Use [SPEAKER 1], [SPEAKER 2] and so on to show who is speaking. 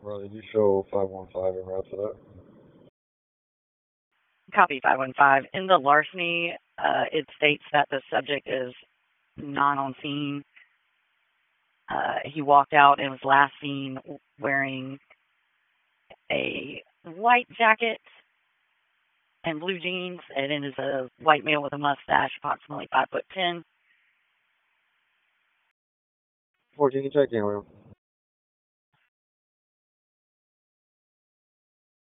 [SPEAKER 1] Did you show 515 en route to that?
[SPEAKER 2] Copy 515. In the larceny, it states that the subject is not on scene. He walked out and was last seen wearing a white jacket and blue jeans, and it is a white male with a mustache, approximately 5'10".
[SPEAKER 1] 14, check in with him.